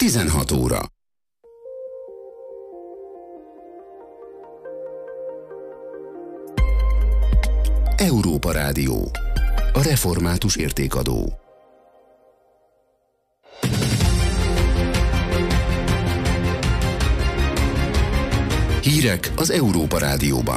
16 óra. Európa Rádió. A református értékadó. Hírek az Európa Rádióban.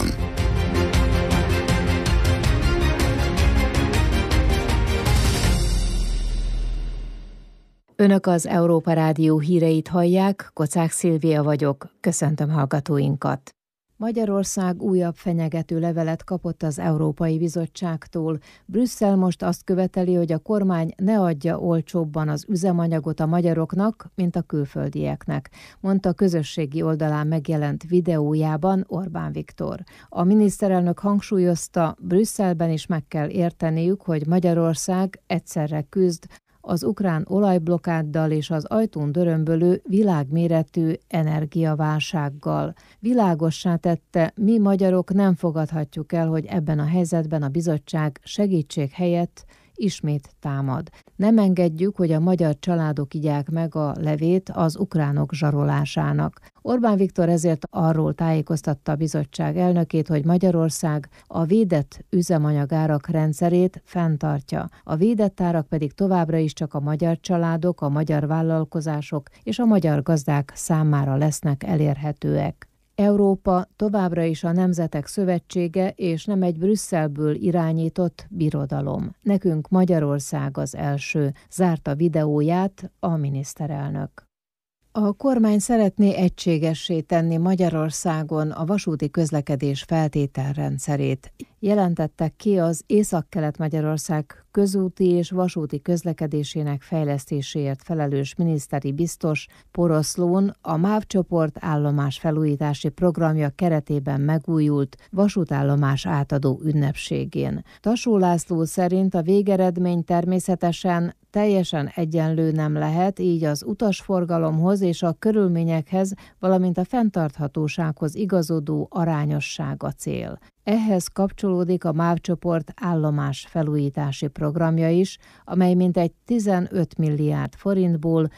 Önök az Európa Rádió híreit hallják, Kocák Szilvia vagyok, köszöntöm hallgatóinkat. Magyarország újabb fenyegető levelet kapott az Európai Bizottságtól. Brüsszel most azt követeli, hogy a kormány ne adja olcsóbban az üzemanyagot a magyaroknak, mint a külföldieknek, mondta közösségi oldalán megjelent videójában Orbán Viktor. A miniszterelnök hangsúlyozta, Brüsszelben is meg kell érteniük, hogy Magyarország egyszerre küzd az ukrán olajblokkáddal és az ajtón dörömbölő világméretű energiaválsággal. Világossá tette, mi magyarok nem fogadhatjuk el, hogy ebben a helyzetben a bizottság segítség helyett ismét támad. Nem engedjük, hogy a magyar családok igyák meg a levét az ukránok zsarolásának. Orbán Viktor ezért arról tájékoztatta a bizottság elnökét, hogy Magyarország a védett üzemanyagárak rendszerét fenntartja. A védett árak pedig továbbra is csak a magyar családok, a magyar vállalkozások és a magyar gazdák számára lesznek elérhetőek. Európa továbbra is a Nemzetek Szövetsége, és nem egy Brüsszelből irányított birodalom. Nekünk Magyarország az első, zárta videóját a miniszterelnök. A kormány szeretné egységessé tenni Magyarországon a vasúti közlekedés feltételrendszerét. Jelentettek ki az Észak-Kelet-Magyarország közúti és vasúti közlekedésének fejlesztéséért felelős miniszteri biztos Poroszlón a MÁV csoport állomás felújítási programja keretében megújult vasútállomás átadó ünnepségén. Tassó László szerint a végeredmény természetesen teljesen egyenlő nem lehet, így az utasforgalomhoz és a körülményekhez, valamint a fenntarthatósághoz igazodó arányosság a cél. Ehhez kapcsolódik a MÁV csoport állomás felújítási programja is, amely mintegy 15 milliárd forintból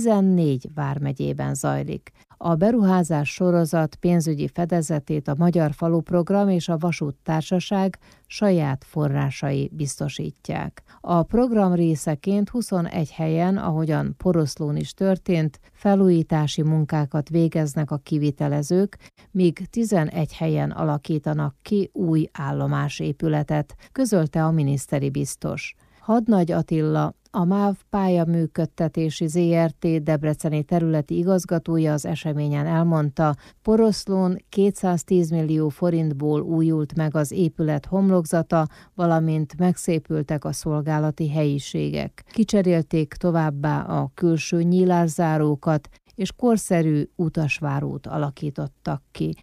14 vármegyében zajlik. A beruházás sorozat pénzügyi fedezetét a Magyar Faluprogram és a Vasúttársaság saját forrásai biztosítják. A program részeként 21 helyen, ahogyan Poroszlón is történt, felújítási munkákat végeznek a kivitelezők, míg 11 helyen alakítanak ki új állomásépületet, közölte a miniszteri biztos. Hadnagy Attila, a MÁV pályaműködtetési ZRT debreceni területi igazgatója az eseményen elmondta, Poroszlón 210 millió forintból újult meg az épület homlokzata, valamint megszépültek a szolgálati helyiségek. Kicserélték továbbá a külső nyílászárókat, és korszerű utasvárót alakítottak ki.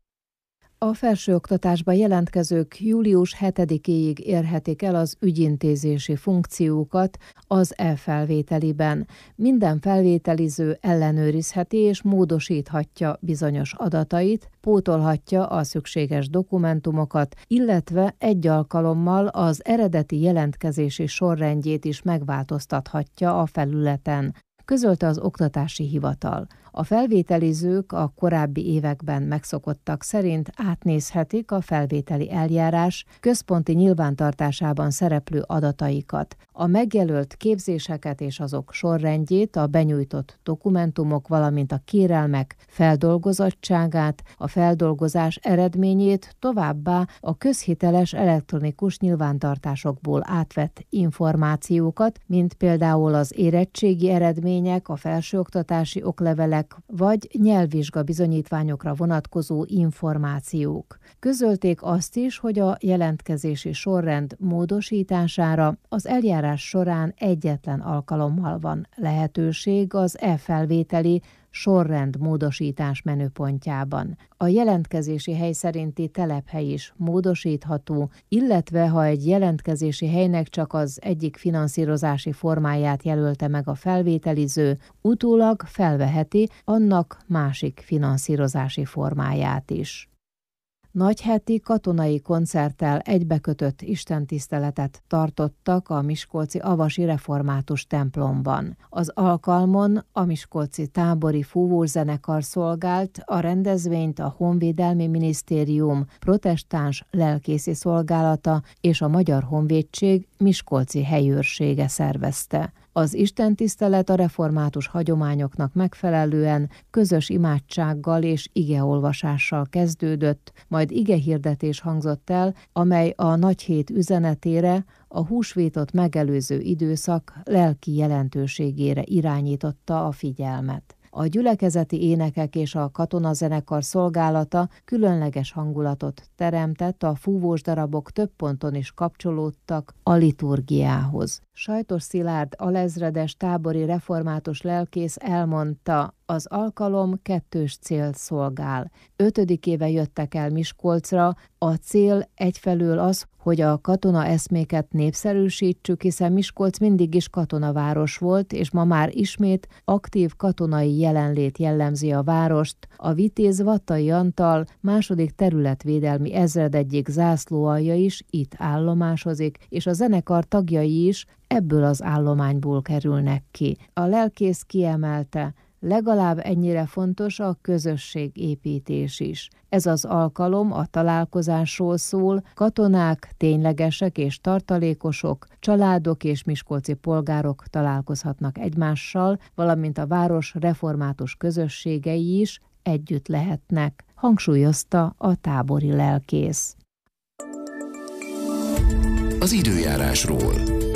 A felsőoktatásba jelentkezők július 7-éig érhetik el az ügyintézési funkciókat az e-felvételiben. Minden felvételiző ellenőrizheti és módosíthatja bizonyos adatait, pótolhatja a szükséges dokumentumokat, illetve egy alkalommal az eredeti jelentkezési sorrendjét is megváltoztathatja a felületen, közölte az Oktatási Hivatal. A felvételizők a korábbi években megszokottak szerint átnézhetik a felvételi eljárás központi nyilvántartásában szereplő adataikat. A megjelölt képzéseket és azok sorrendjét, a benyújtott dokumentumok, valamint a kérelmek feldolgozottságát, a feldolgozás eredményét, továbbá a közhiteles elektronikus nyilvántartásokból átvett információkat, mint például az érettségi eredmények, a felsőoktatási oklevelek, vagy nyelvvizsga bizonyítványokra vonatkozó információk. Közölték azt is, hogy a jelentkezési sorrend módosítására az eljárás során egyetlen alkalommal van lehetőség az e-felvételi sorrendmódosítás menüpontjában. A jelentkezési hely szerinti telephely is módosítható, illetve ha egy jelentkezési helynek csak az egyik finanszírozási formáját jelölte meg a felvételiző, utólag felveheti annak másik finanszírozási formáját is. nagyheti katonai koncerttel egybekötött istentiszteletet tartottak a miskolci avasi református templomban. Az alkalmon a miskolci tábori fúvózenekar szolgált, a rendezvényt a Honvédelmi Minisztérium protestáns lelkészi szolgálata és a Magyar Honvédség miskolci helyőrsége szervezte. Az istentisztelet a református hagyományoknak megfelelően közös imádsággal és igeolvasással kezdődött, majd igehirdetés hangzott el, amely a nagyhét üzenetére, a húsvétot megelőző időszak lelki jelentőségére irányította a figyelmet. A gyülekezeti énekek és a katonazenekar szolgálata különleges hangulatot teremtett, a fúvós darabok több ponton is kapcsolódtak a liturgiához. Sajtos Szilárd alezredes tábori református lelkész elmondta, az alkalom kettős célt szolgál. 5. éve jöttek el Miskolcra, a cél egyfelől az, hogy a katona eszméket népszerűsítsük, hiszen Miskolc mindig is katonaváros volt, és ma már ismét aktív katonai jelenlét jellemzi a várost. A vitéz Vattai Antal második területvédelmi ezred egyik zászlóalja is itt állomásozik, és a zenekar tagjai is ebből az állományból kerülnek ki. A lelkész kiemelte, legalább ennyire fontos a közösségépítés is. Ez az alkalom a találkozásról szól, katonák, ténylegesek és tartalékosok, családok és miskolci polgárok találkozhatnak egymással, valamint a város református közösségei is együtt lehetnek, hangsúlyozta a tábori lelkész. Az időjárásról.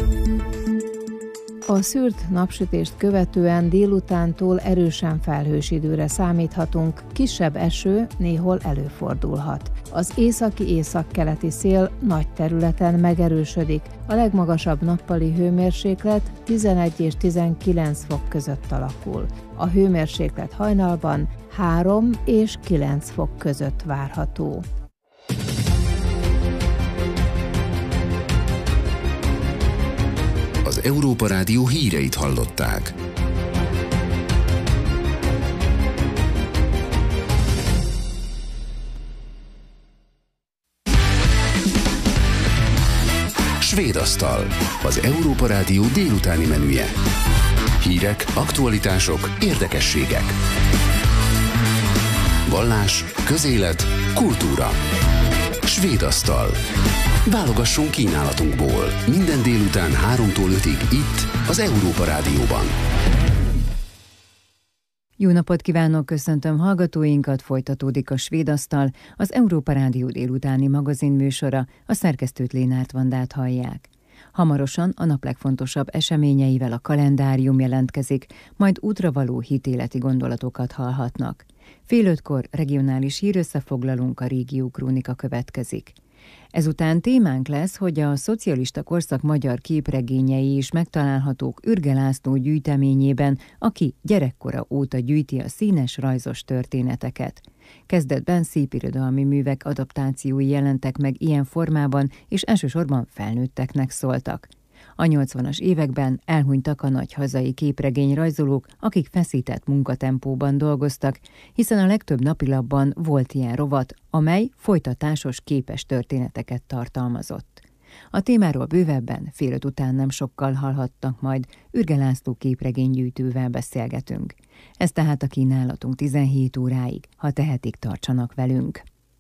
A szűrt napsütést követően délutántól erősen felhős időre számíthatunk, kisebb eső néhol előfordulhat. Az északi-északkeleti szél nagy területen megerősödik, a legmagasabb nappali hőmérséklet 11 és 19 fok között alakul. A hőmérséklet hajnalban 3 és 9 fok között várható. Az Európa Rádió híreit hallották. Svédasztal. Az Európa Rádió délutáni menüje. Hírek, aktualitások, érdekességek. Vallás, közélet, kultúra. Svédasztal. Válogassunk kínálatunkból. Minden délután 3-tól 5-ig itt, az Európa Rádióban. Jó napot kívánok, köszöntöm hallgatóinkat, folytatódik a Svédasztal, az Európa Rádió délutáni magazinműsora, a szerkesztőt Lénárt Vandát hallják. Hamarosan a nap legfontosabb eseményeivel a kalendárium jelentkezik, majd útravaló hitéleti gondolatokat hallhatnak. 4:30 regionális hírösszefoglalónk, a Régió Krónika következik. Ezután témánk lesz, hogy a szocialista korszak magyar képregényei is megtalálhatók Ürge László gyűjteményében, aki gyerekkora óta gyűjti a színes rajzos történeteket. Kezdetben szépirodalmi művek adaptációi jelentek meg ilyen formában, és elsősorban felnőtteknek szóltak. A 80-as években elhunytak a nagy hazai képregényrajzolók, akik feszített munkatempóban dolgoztak, hiszen a legtöbb napilapban volt ilyen rovat, amely folytatásos képes történeteket tartalmazott. A témáról bővebben 4:05 után nem sokkal hallhattak, majd Ürge László képregénygyűjtővel beszélgetünk. Ez tehát a kínálatunk 17 óráig, ha tehetik, tartsanak velünk.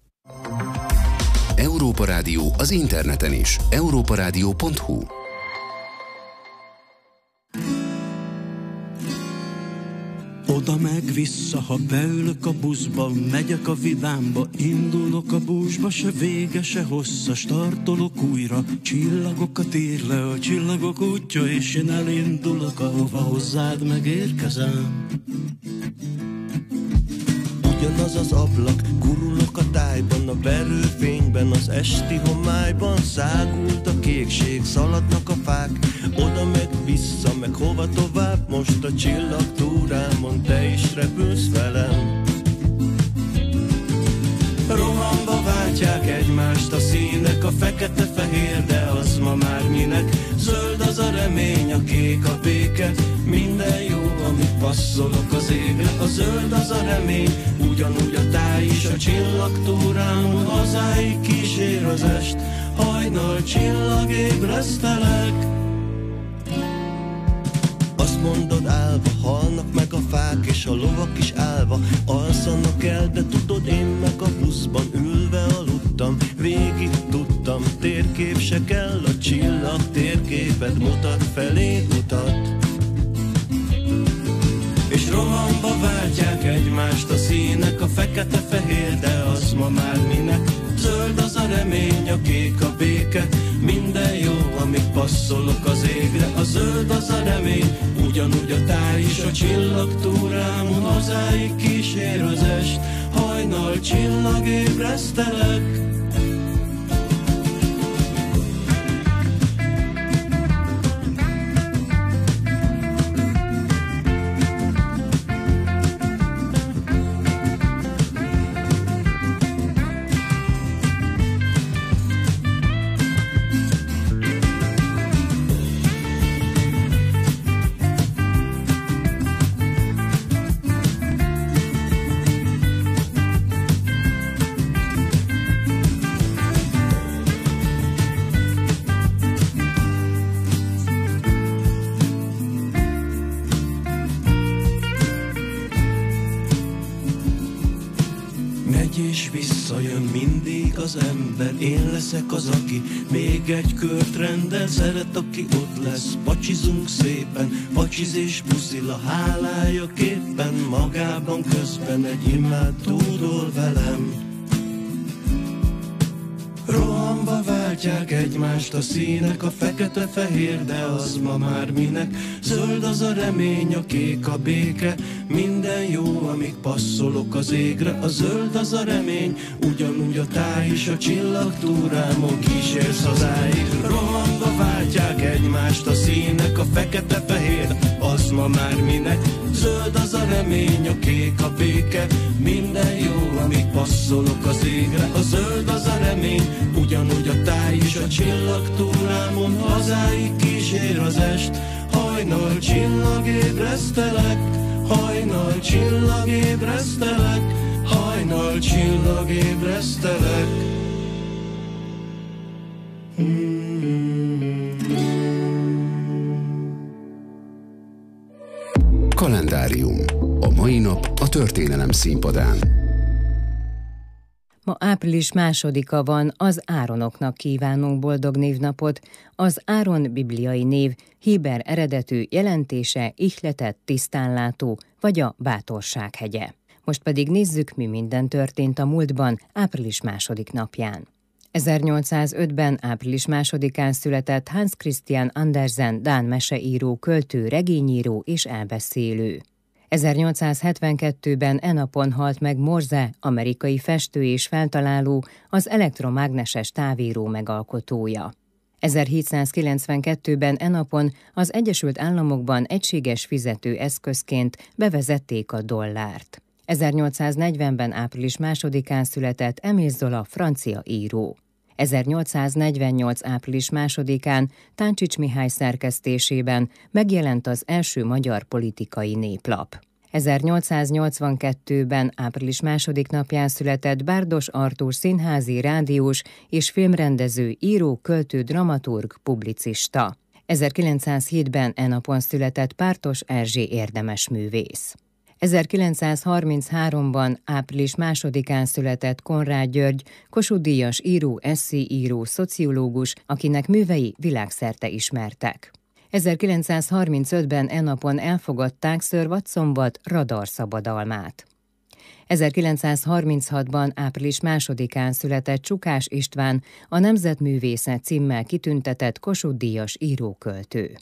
Európa Rádió az interneten is. europaradio.hu. Oda meg vissza, ha beülök a buszba, megyek a vidámba, indulok a búzsba, se vége, se hossza, startolok újra, csillagokat ír le a csillagok útja, és én elindulok, ahova hozzád megérkezem. Ugyanaz az ablak, gurulok a tájban, a verőfényben, az esti homályban, szágult a kékség, szaladnak a fák, oda meg vissza, meg hova tovább, most a csillagtúrámon te is repülsz velem. Rohanva váltják egymást a színek, a fekete-fehér, de az ma már minek? Zöld az a remény, a kék a béke, minden jó, amit passzolok az égre. A zöld az a remény, ugyanúgy a táj is a a csillagtúrámon, hazáig kísér az est, hajnal csillagébresztelek. Azt mondod állva, halnak meg a fák és a lovak is állva, alszanak el, de tudod, én meg a buszban ülve aludtam, végig tudtam, térkép se kell, a csillag térképet mutat feléd utat. És rohanva váltják egymást a színek, a fekete-fehér, de az ma már minek? Zöld az a remény, a kék a béke, minden jó, amíg passzolok az égre. A zöld az a remény, ugyanúgy a táj is, a csillagtúrámon, hazáig kísér az est, hajnal csillagébresztelek. És visszajön mindig az ember, én leszek az, aki még egy kört rendel, szeret, aki ott lesz, pacsizunk szépen, pacsizés puszila, hálája képpen, magában közben egy imádódol velem. Rohanva váltják egymást a színek, a fekete-fehér, de az ma már minek? Zöld az a remény, a kék a béke, minden jó, amíg passzolok az égre. A zöld az a remény, ugyanúgy a táj is, a csillagtúrámon kísérsz hazáig. Rohanva váltják egymást a színek, a fekete-fehér, az ma már minek? Zöld az a remény, a kék a béke, minden jó, amíg passzolok az égre. A zöld az a remény, ugyanúgy a táj is, a csillagtúrámon, hazáig kísér az est, hajnal csillagébresztelek, hajnal csillagébresztelek, hajnal csillagébresztelek. Kalendárium. A mai nap a történelem színpadán. Ma április 2-a van, az Áronoknak kívánunk boldog névnapot. Az Áron bibliai név héber eredetű, jelentése ihletett, tisztánlátó, vagy a bátorság hegye. Most pedig nézzük, mi minden történt a múltban, április 2. napján. 1805-ben április 2-án született Hans Christian Andersen, dán meseíró, költő, regényíró és elbeszélő. 1872-ben e napon halt meg Morse, amerikai festő és feltaláló, az elektromágneses távíró megalkotója. 1792-ben e napon az Egyesült Államokban egységes fizetőeszközként bevezették a dollárt. 1840-ben április 2-án született Émile Zola, francia író. 1848. április 2-án Táncsics Mihály szerkesztésében megjelent az első magyar politikai néplap. 1882-ben április 2. napján született Bárdos Artúr színházi, rádiós és filmrendező, író, költő, dramaturg, publicista. 1907-ben e napon született Pártos Erzsé érdemes művész. 1933-ban április 2-án született Konrád György, Kossuth-díjas író, esszéíró, szociológus, akinek művei világszerte ismertek. 1935-ben e napon elfogadták Sir Watson Watt radarszabadalmát. 1936-ban április 2-án született Csukás István, a Nemzetművésze címmel kitüntetett Kossuth-díjas író-költő.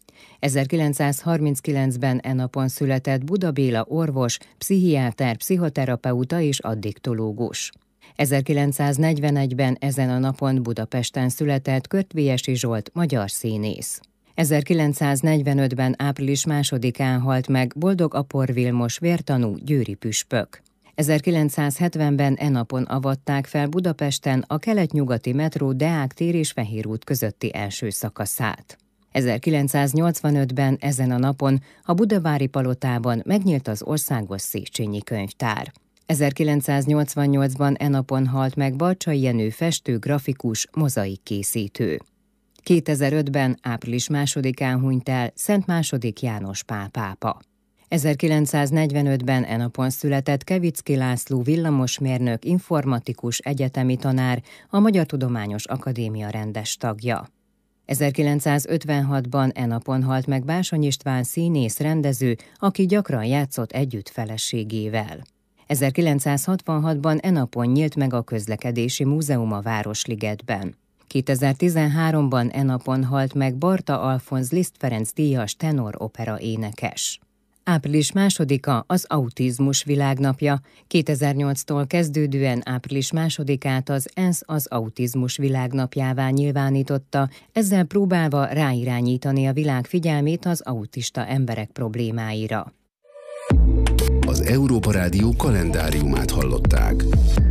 1939-ben e napon született Buda Béla orvos, pszichiáter, pszichoterapeuta és addiktológus. 1941-ben ezen a napon Budapesten született Körtvélyesi Zsolt, magyar színész. 1945-ben április 2-án halt meg Boldog Apor Vilmos, vértanú, győri püspök. 1970-ben e napon avatták fel Budapesten a kelet-nyugati metró Deák tér és Fehér út közötti első szakaszát. 1985-ben ezen a napon a Budavári Palotában megnyílt az Országos Széchenyi Könyvtár. 1988-ban e napon halt meg Barcsay Jenő festő, grafikus, mozaikkészítő. 2005-ben április 2-án hunyt el Szent II. János Pál pápa. 1945-ben e napon született Kevicki László villamosmérnök, informatikus, egyetemi tanár, a Magyar Tudományos Akadémia rendes tagja. 1956-ban e napon halt meg Básony István színész, rendező, aki gyakran játszott együtt feleségével. 1966-ban e napon nyílt meg a Közlekedési Múzeum a Városligetben. 2013-ban e napon halt meg Barta Alfonz Liszt Ferenc díjas tenor opera énekes. Április 2-a az autizmus világnapja. 2008-tól kezdődően április 2-át az ENSZ az autizmus világnapjává nyilvánította, ezzel próbálva ráirányítani a világ figyelmét az autista emberek problémáira. Az Európa Rádió kalendáriumát hallották.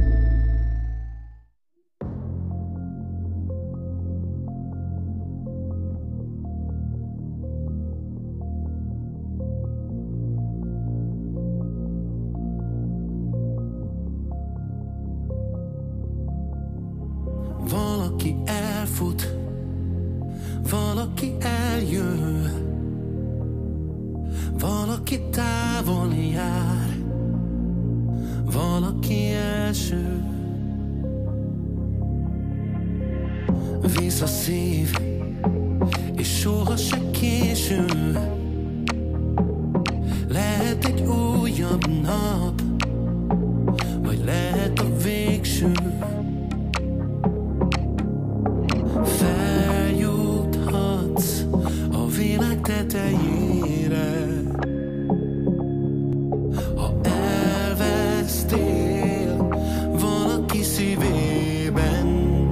Valaki elfut, valaki eljön, valaki távol jár, valaki első. Visz a szív, és soha se késő. Lehet egy újabb nap, vagy lehet a végső. Feljuthatsz a világ tetejére, ha elvesztél valaki szívében.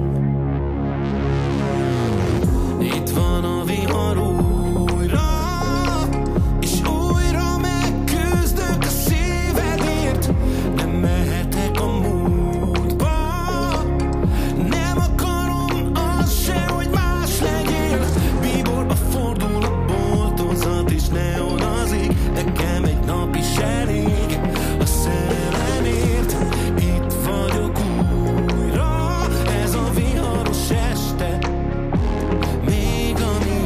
Itt van a vihar újra, és újra megküzdök a szívedért. Nem mehetek a múltba, nem akarom azt se, hogy más legyél. Bíborba fordul a boltozat, és neonazik. Nekem egy nap is elég a szerelemért. Itt vagyok újra, ez a viharos este. Még ami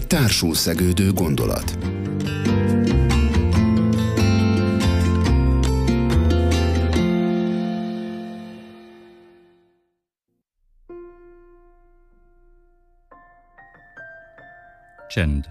Egy társul szegődő gondolat. Csend.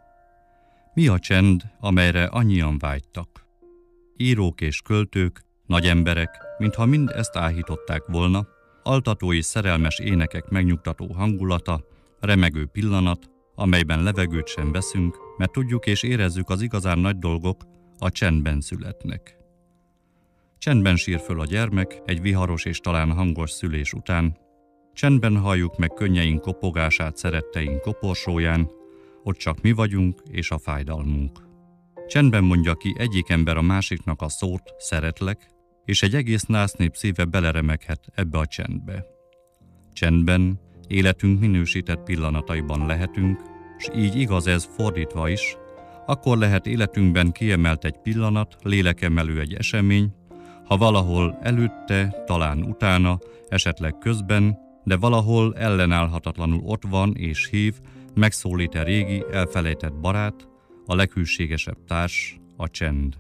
Mi a csend, amelyre annyian vágytak? Írók és költők, nagy emberek, mintha mind ezt áhították volna, altató és szerelmes énekek megnyugtató hangulata, remegő pillanat, amelyben levegőt sem veszünk, mert tudjuk és érezzük, az igazán nagy dolgok a csendben születnek. Csendben sír föl a gyermek egy viharos és talán hangos szülés után, csendben halljuk meg könnyeink kopogását szeretteink koporsóján, ott csak mi vagyunk és a fájdalmunk. Csendben mondja ki egyik ember a másiknak a szót, szeretlek, és egy egész násznép szíve beleremeghet ebbe a csendbe. Csendben életünk minősített pillanataiban lehetünk, s így igaz ez fordítva is, akkor lehet életünkben kiemelt egy pillanat, lélekemelő egy esemény, ha valahol előtte, talán utána, esetleg közben, de valahol ellenállhatatlanul ott van és hív, megszólít-e régi, elfelejtett barát, a leghűségesebb társ, a csend.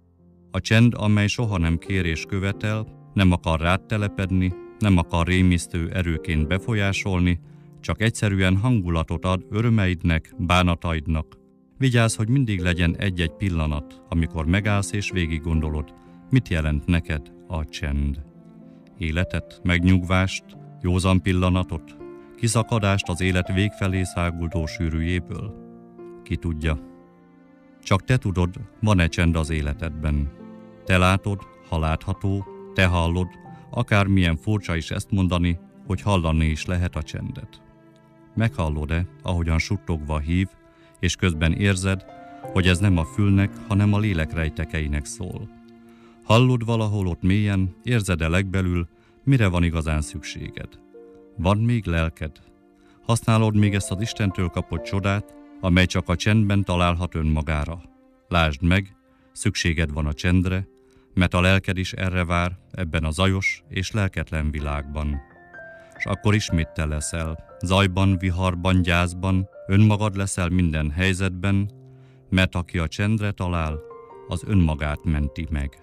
A csend, amely soha nem kér és követel, nem akar rád telepedni, nem akar rémisztő erőként befolyásolni, csak egyszerűen hangulatot ad örömeidnek, bánataidnak. Vigyázz, hogy mindig legyen egy-egy pillanat, amikor megállsz és végig gondolod, mit jelent neked a csend. Életet, megnyugvást, józan pillanatot, kiszakadást az élet végfelé száguldó sűrűjéből? Ki tudja? Csak te tudod, van-e csend az életedben. Te látod, ha látható, te hallod, akármilyen furcsa is ezt mondani, hogy hallani is lehet a csendet. Meghallod-e, ahogyan suttogva hív, és közben érzed, hogy ez nem a fülnek, hanem a lélek rejtekeinek szól. Hallod valahol ott mélyen, érzed-e legbelül, mire van igazán szükséged? Van még lelked? Használod még ezt az Istentől kapott csodát, amely csak a csendben találhat önmagára? Lásd meg, szükséged van a csendre, mert a lelked is erre vár ebben a zajos és lelketlen világban. És akkor ismét te leszel, zajban, viharban, gyászban, önmagad leszel minden helyzetben, mert aki a csendre talál, az önmagát menti meg.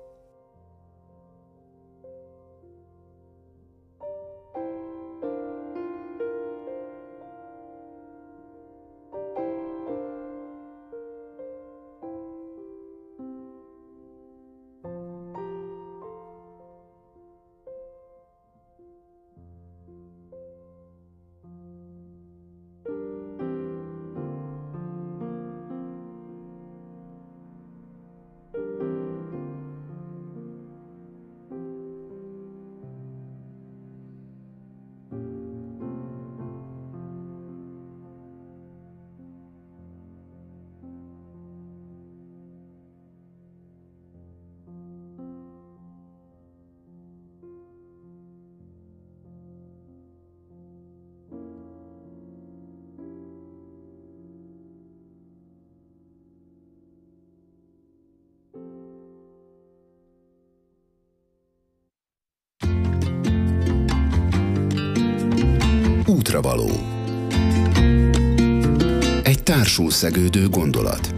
Útravaló. Egy társul szegődő gondolat.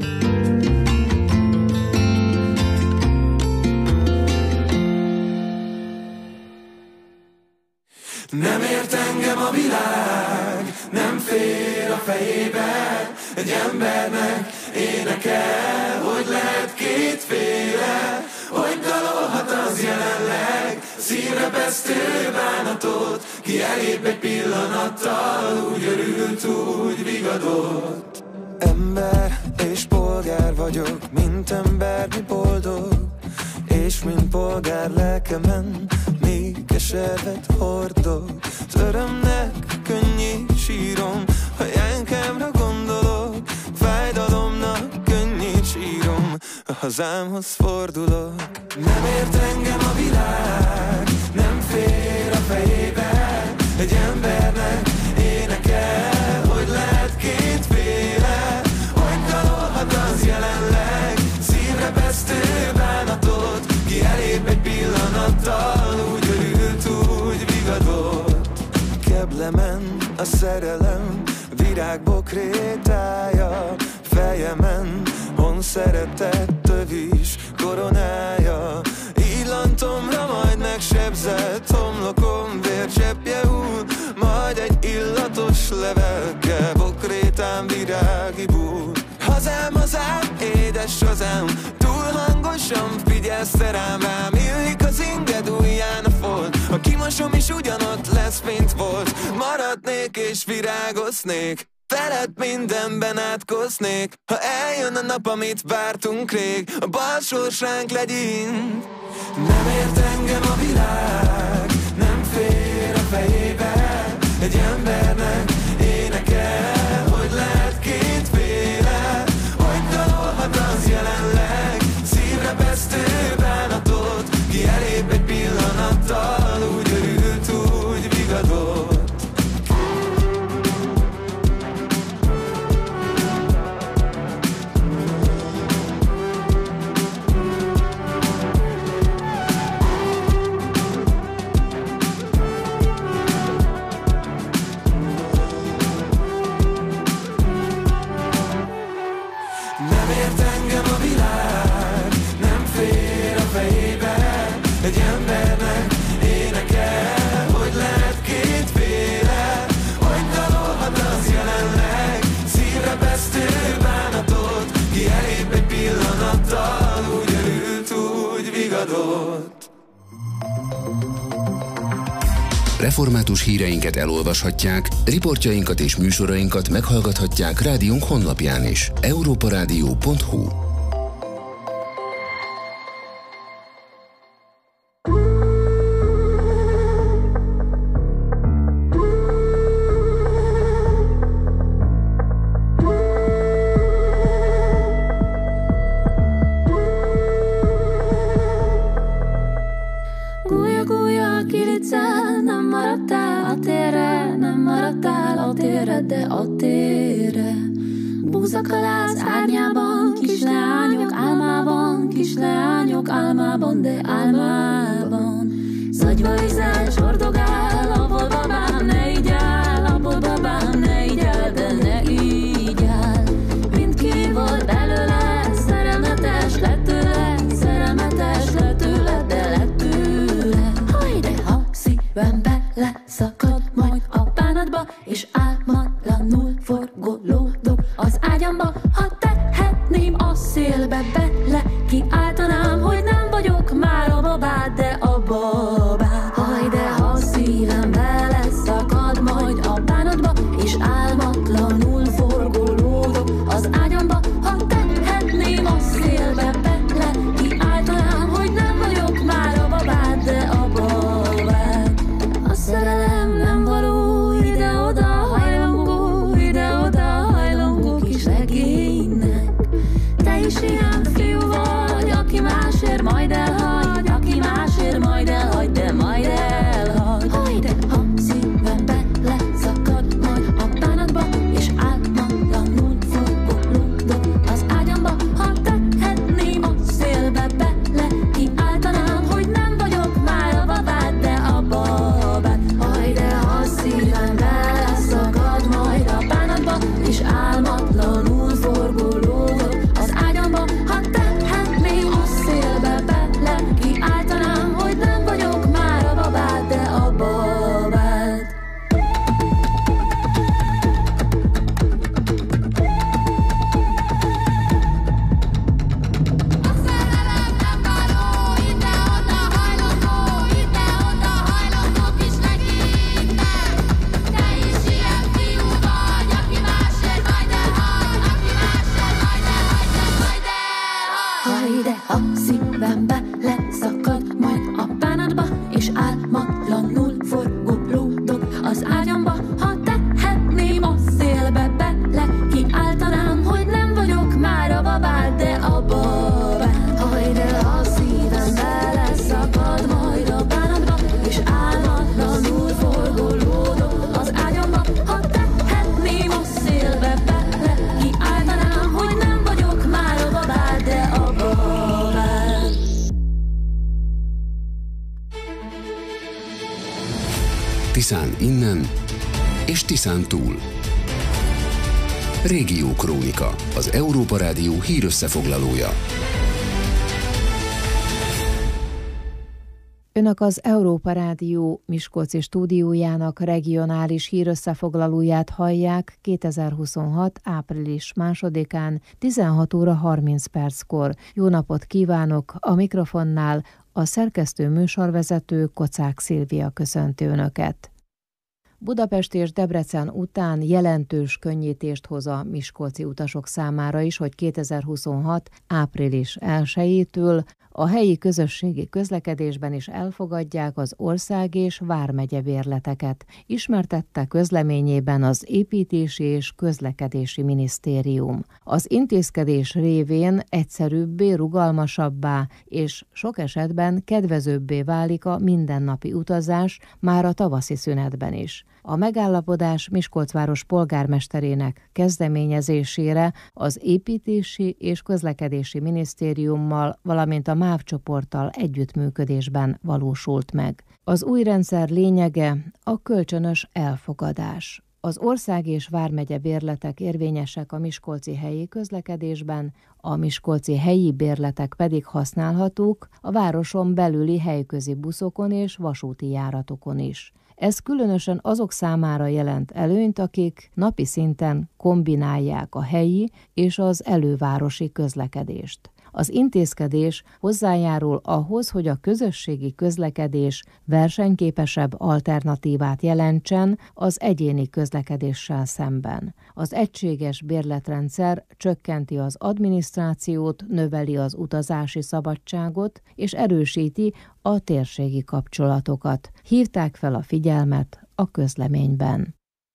Nem ért engem a világ, nem fér a fejébe, egy embernek énekel, hogy lehet kétféle, hogy dalolhat az jelenleg, szívrebesztő bánatot, ki elép egy pillanattal, úgy örült, úgy vigadott. Ember és polgár vagyok, mint ember, mi boldog, és mint polgár lelkemen még keservet hordok. Az örömnek könnyű sírom, ha ilyenkemre gondolok, fájdalomnak könnyű sírom, a hazámhoz fordulok. Nem ért engem a világ, nem fér a fejébe, egy embernek énekel, hogy lehet kétféle, hogy dalolhat az jelenleg, szívrebesztő bánatot, ki elép egy pillanattal, úgy örült, úgy vigadott. Keblemen a szerelem, virágbokrétája, fejemen hon szeretett tövis koronája. Illantomra majd megsebzett homlokom vércseppje hull, majd egy illatos levelke bokrétán virági búl. Hazám, hazám, édes hazám, túl hangosan figyelsz te rám, rám illik az inged ujján a folt. Ha kimosom is ugyanott lesz, mint volt, maradnék és virágoznék, veled mindenben átkoznék. Ha eljön a nap, amit vártunk rég, a bal sorsánk legyint. Nem ért engem a világ, nem fér a fejébe, egy embernek énekel, hogy lehet kétféle, hogy dalolhat az jelenleg szívrebesztő bánatot, ki elép egy pillanattal, úgy örült, úgy vigadott. Egy embernek énekel, hogy lehet kétféle, hogy dalolhat az jelenleg szívrebesztő bánatot, ki elép egy pillanattal, úgy örült, úgy vigadott. Református híreinket elolvashatják, riportjainkat és műsorainkat meghallgathatják rádiónk honlapján is. europaradio.hu. De a térre búzakalász árnyában, kisleányok álmában, kisleányok álmában, de álmában zagyva vizen sordogál, abból babám ne így áll, abból babám ne így áll, de ne így áll. Mindki volt belőle, szerelmetes lett tőle, szerelmetes lett tőle, de lett tőle. Hajde, ha szívem beleszakad majd a bánatba, és álmatlanul forgolódok az ágyamba. Ha tehetném a szélbe bele, kiáltanám, hogy nem vagyok már a babád, de a babád. Hajde, ha szívem beleszakad majd a bánatba, és álmatlanul forgolódok az ágyamba. Ha tehetném a szélbe bele, kiáltanám, hogy nem vagyok már a babád, de a babád. A szerelem nem való, ide-oda hajlongó kis legénynek. Te is ilyen fiú vagy, aki másért majd elhagy, aki másért majd elhagy, de majd elhagy. Hajde, ha szívem beleszakad majd a bánatba, és álmatlanul forgolódok az ágyamba. Ha tehetném a szélbe bele, kiáltanám, hogy nem vagyok már a babád, de a babád. Hajde, ha szívem beleszakad majd a bánatba, és álmatlanul forgolódok az ágyamba. Ha tehetném a szélbe bele, kiáltanám, hogy nem vagyok már a babád, de a babád. A szerelem nem való, ide-oda hajlongó kis legénynek. Te is ilyen fiú vagy, aki másért majd elhagy, aki másért majd elhagy, de majd elhagy. Hajde, ha szívem beleszakad majd a bánatba, és álmatlanul forgolódok az ágyamba. Ha tehetném a szélbe bele, kiáltanám, hogy nem vagyok már a babád, de a babád. Hajde, ha szívem beleszakad majd a bánatba, és álmatlanul forgolódok az ágyamba. Ha tehetném a szélbe bele, kiáltanám, hogy nem vagyok már a babád, de a babád. Tiszán innen és Tiszán túl. Régiókrónika, az Európa Rádió hírösszefoglalója. Önök az Európa Rádió Miskolci stúdiójának regionális hírösszefoglalóját hallják 2026. április 2-án 16 óra 30 perckor. Jó napot kívánok! A mikrofonnál a szerkesztő műsorvezető Kocák Szilvia köszönti Önöket. Budapest és Debrecen után jelentős könnyítést hoz a miskolci utasok számára is, hogy 2026. április 1-től a helyi közösségi közlekedésben is elfogadják az ország és vármegye bérleteket, ismertette közleményében az Építési és Közlekedési Minisztérium. Az intézkedés révén egyszerűbbé, rugalmasabbá és sok esetben kedvezőbbé válik a mindennapi utazás már a tavaszi szünetben is. A megállapodás Miskolc város polgármesterének kezdeményezésére az Építési és Közlekedési Minisztériummal, valamint a MÁV csoporttal együttműködésben valósult meg. Az új rendszer lényege a kölcsönös elfogadás. Az ország és vármegye bérletek érvényesek a miskolci helyi közlekedésben, a miskolci helyi bérletek pedig használhatók a városon belüli helyközi buszokon és vasúti járatokon is. Ez különösen azok számára jelent előnyt, akik napi szinten kombinálják a helyi és az elővárosi közlekedést. Az intézkedés hozzájárul ahhoz, hogy a közösségi közlekedés versenyképesebb alternatívát jelentsen az egyéni közlekedéssel szemben. Az egységes bérletrendszer csökkenti az adminisztrációt, növeli az utazási szabadságot és erősíti a térségi kapcsolatokat. Hívták fel a figyelmet a közleményben.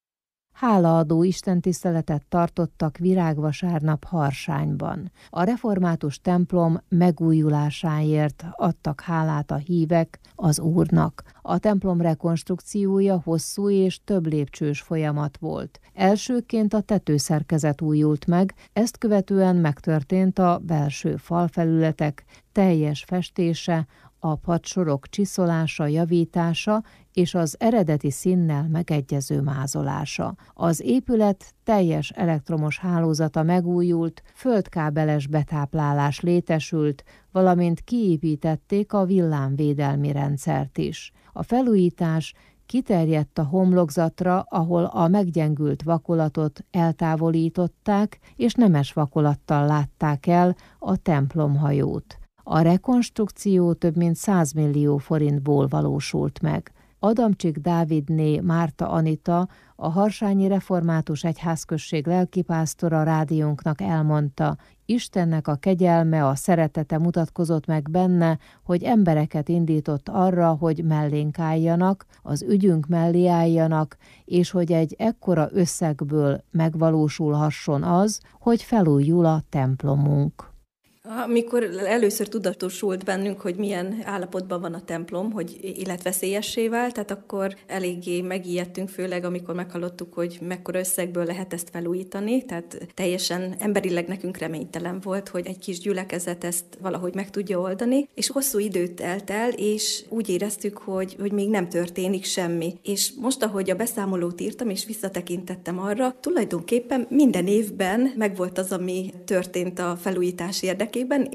Hálaadó istentiszteletet tartottak virágvasárnap Harsányban. A református templom megújulásáért adtak hálát a hívek az Úrnak. A templom rekonstrukciója hosszú és több lépcsős folyamat volt. Elsőként a tetőszerkezet újult meg, ezt követően megtörtént a belső falfelületek teljes festése, a padsorok csiszolása, javítása és az eredeti színnel megegyező mázolása. Az épület teljes elektromos hálózata megújult, földkábeles betáplálás létesült, valamint kiépítették a villámvédelmi rendszert is. A felújítás kiterjedt a homlokzatra, ahol a meggyengült vakolatot eltávolították, és nemes vakolattal látták el a templomhajót. A rekonstrukció több mint 100 millió forintból valósult meg. Adamcsik Dávidné Márta Anita, a Harsányi Református Egyházközség lelkipásztora rádiónknak elmondta, Istennek a kegyelme, a szeretete mutatkozott meg benne, hogy embereket indított arra, hogy mellénk álljanak, az ügyünk mellé álljanak, és hogy egy ekkora összegből megvalósulhasson az, hogy felújul a templomunk. Amikor először tudatosult bennünk, hogy milyen állapotban van a templom, hogy életveszélyessé vált, tehát akkor eléggé megijedtünk, főleg amikor meghallottuk, hogy mekkora összegből lehet ezt felújítani, tehát teljesen emberileg nekünk reménytelen volt, hogy egy kis gyülekezet ezt valahogy meg tudja oldani, és hosszú időt telt el, és úgy éreztük, hogy még nem történik semmi. És most, ahogy a beszámolót írtam, és visszatekintettem arra, tulajdonképpen minden évben megvolt az, ami történt a felújítás érdekében,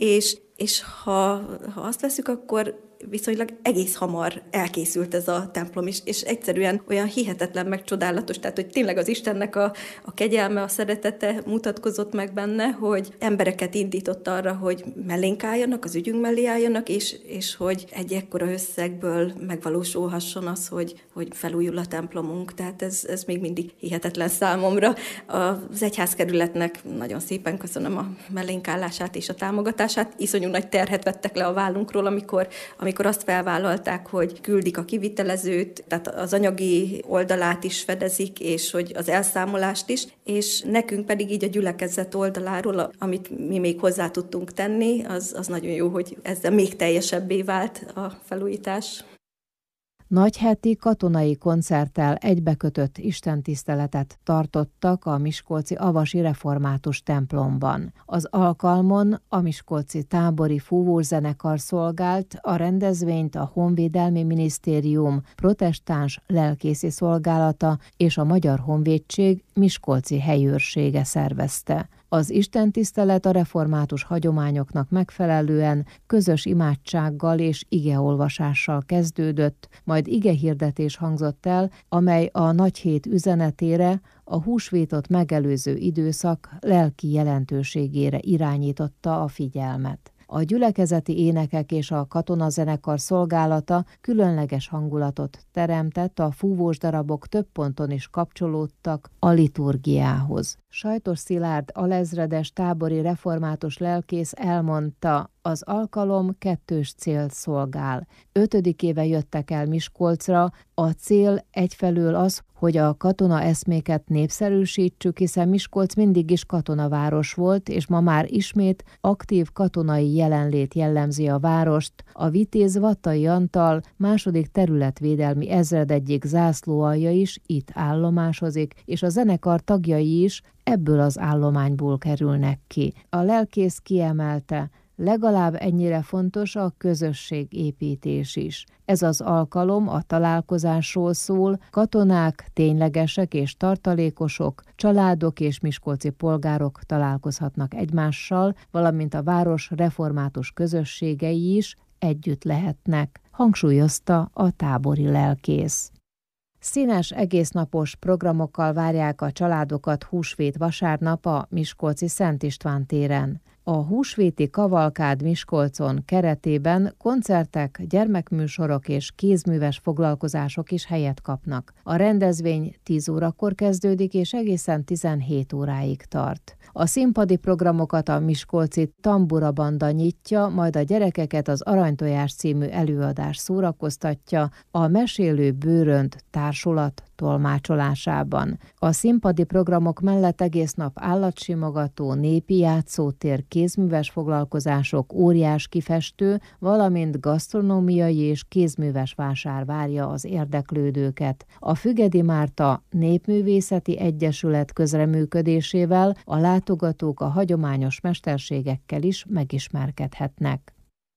és ha azt veszük, akkor viszonylag egész hamar elkészült ez a templom is, és egyszerűen olyan hihetetlen, meg csodálatos, tehát hogy tényleg az Istennek a kegyelme, a szeretete mutatkozott meg benne, hogy embereket indított arra, hogy mellénk álljanak, az ügyünk mellé álljanak, és hogy egy ekkora összegből megvalósulhasson az, hogy felújul a templomunk, tehát ez még mindig hihetetlen számomra. Az egyházkerületnek nagyon szépen köszönöm a mellénkállását és a támogatását, iszonyú nagy terhet vettek le a vállunkról, amikor azt felvállalták, hogy küldik a kivitelezőt, tehát az anyagi oldalát is fedezik, és hogy az elszámolást is, és nekünk pedig így a gyülekezet oldaláról, amit mi még hozzá tudtunk tenni, az nagyon jó, hogy ezzel még teljesebbé vált a felújítás. nagyheti katonai koncerttel egybekötött istentiszteletet tartottak a miskolci avasi református templomban. Az alkalmon a miskolci tábori fúvózenekar szolgált, a rendezvényt a Honvédelmi Minisztérium protestáns lelkészi szolgálata és a Magyar Honvédség miskolci helyőrsége szervezte. Az istentisztelet a református hagyományoknak megfelelően közös imádsággal és igeolvasással kezdődött, majd igehirdetés hangzott el, amely a nagyhét üzenetére, a húsvétot megelőző időszak lelki jelentőségére irányította a figyelmet. A gyülekezeti énekek és a katonazenekar szolgálata különleges hangulatot teremtett, a fúvós darabok több ponton is kapcsolódtak a liturgiához. Sajtos Szilárd alezredes tábori református lelkész elmondta, az alkalom kettős célt szolgál. 5. éve jöttek el Miskolcra, a cél egyfelől az, hogy a katona eszméket népszerűsítsük, hiszen Miskolc mindig is katonaváros volt, és ma már ismét aktív katonai jelenlét jellemzi a várost. A vitéz Vattai Antal második területvédelmi ezred egyik zászlóalja is itt állomásozik, és a zenekar tagjai is ebből az állományból kerülnek ki. A lelkész kiemelte, legalább ennyire fontos a közösségépítés is. Ez az alkalom a találkozásról szól, katonák, ténylegesek és tartalékosok, családok és miskolci polgárok találkozhatnak egymással, valamint a város református közösségei is együtt lehetnek, hangsúlyozta a tábori lelkész. Színes egésznapos programokkal várják a családokat húsvét vasárnap a miskolci Szent István téren. A húsvéti kavalkád Miskolcon keretében koncertek, gyermekműsorok és kézműves foglalkozások is helyet kapnak. A rendezvény 10 órakor kezdődik és egészen 17 óráig tart. A színpadi programokat a miskolci Tambura Banda nyitja, majd a gyerekeket az Aranytojás című előadás szórakoztatja a Mesélő Bőrönd társulat tolmácsolásában. A színpadi programok mellett egész nap állatsimogató, népi játszótér, kézműves foglalkozások, óriás kifestő, valamint gasztronómiai és kézműves vásár várja az érdeklődőket. A Fügedi Márta Népművészeti Egyesület közreműködésével a látogatók a hagyományos mesterségekkel is megismerkedhetnek.